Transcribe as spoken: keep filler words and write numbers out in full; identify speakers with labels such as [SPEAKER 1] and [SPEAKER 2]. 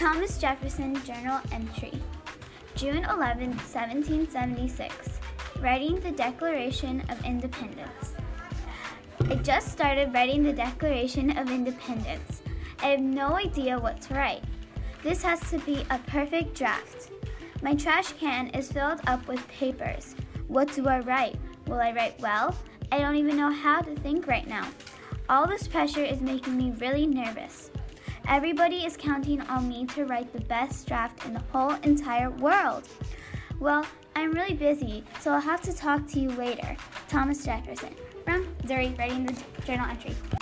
[SPEAKER 1] Thomas Jefferson Journal Entry, June eleventh, seventeen seventy-six, writing the Declaration of Independence. I just started writing the Declaration of Independence. I have no idea what to write. This has to be a perfect draft. My trash can is filled up with papers. What do I write? Will I write well? I don't even know how to think right now. All this pressure is making me really nervous. Everybody is counting on me to write the best draft in the whole entire world. Well, I'm really busy, so I'll have to talk to you later. Thomas Jefferson, from Missouri, writing the journal entry.